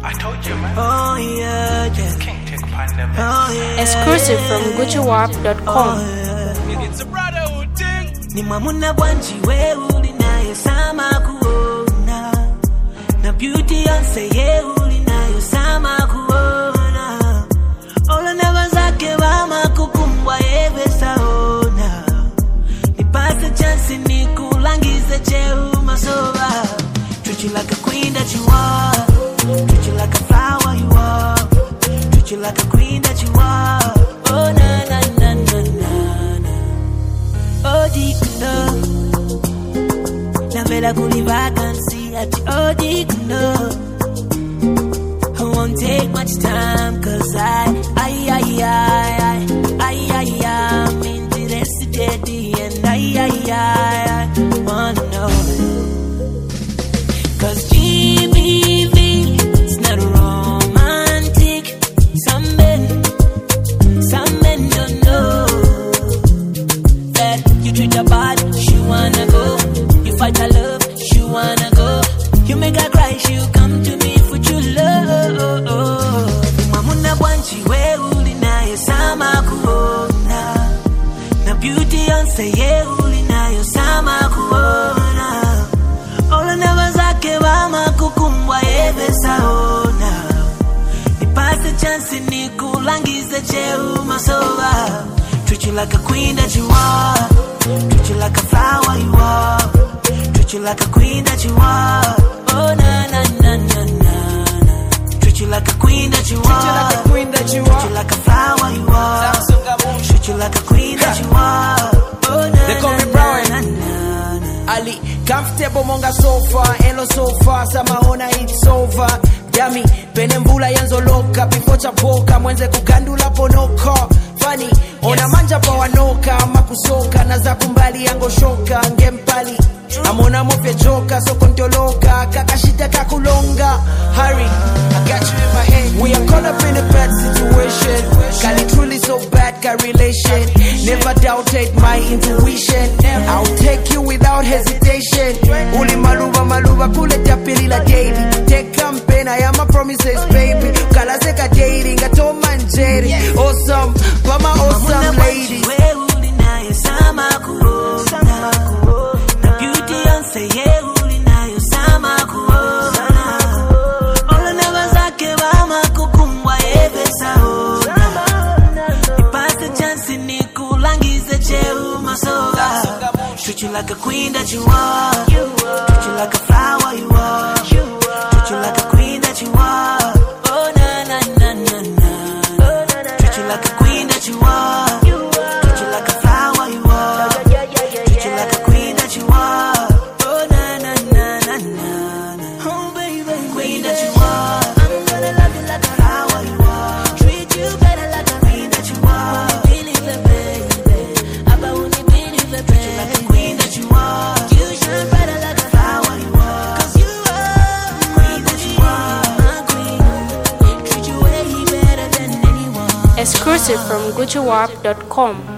I told you, man. Oh yeah, yeah. Can't take pandemic. Oh yeah. Exclusive from GucciWarp.com. It's a brotherhood thing. Ni mamuna bwanji we uli naye sama kuona. Na beauty onse ye uli naye sama kuona. Ola neva zake vama kukumbwa eve saona. Nipate chance ni kulangize cheu masoba. Treat you like a queen that you are. Treat you like a flower you are. Treat you like a queen that you are. Oh na na na na na na. Oh deep love. La vela kuli vacancy at the oh deep love. I won't take much time 'cause I'm interested and I wanna know. 'Cause GBV is not romantic. Some men don't know that you treat her bad, she wanna go. You fight her love, she wanna go. You make her cry, she come to me for true love. Mamuna bwanji we uli naye sama kuona. Na beauty onse ye uli naye sama kuona. Ola neva zake vama kukumbwa eve saona. Nipate chance ni kulangize cheu masoba. Treat you like a queen that you are. Treat you like a flower you are. Treat you like a queen that you are. Oh na na na na na na. Treat you like a queen that you are. Treat you like a queen that you Treat are. you like a flower you are. Treat you like a queen that you are. Oh na They call me na Brian. na na na. Ali, comfortable monga sofa, elo sofa, samaona it's over. Yami, penemvula yanzo loka, before chapoka, mwenze kugandula ponoka. Funny, ona manja pa wanoka, makusoka, na zakumbali yango shoka, ngempali. Amona mofya joka, so kontoloka, kakashita kakulonga. Hurry, I got you in my head. We are caught up in a bad situation. Cali truly so bad, got relation. Never doubted my intuition. I'll take you without hesitation. Uli maluba, kule tapili la daily. Take campaign, I am a promises, baby. Kala seka dating, a Tom and Jerry. Awesome, mama awesome lady. We uli naye sama kuona. Na beauty onse ye uli naye sama kuona. Ola neva zake vama kukumbwa eve saona. Nipate chance ni kulangize cheu masoba. Treat you like a queen that you are. Treat you like a flower you are. Treat you like a queen that you are. Oh na na na na na. Treat you like a queen that you are. Treat you like a flower you are. Treat you like a queen that you are. Oh na na na na na. Oh baby, queen that you are. I'm gonna love you like a flower you are. Treat you better like a queen that you are. Believe it, baby. Aba uni believe it, baby. Treat you like a queen that you are. You shine brighter like a flower you are. 'Cause you are queen that you are. My queen. Treat you way better than anyone. Exclusive from GucciWarp.com.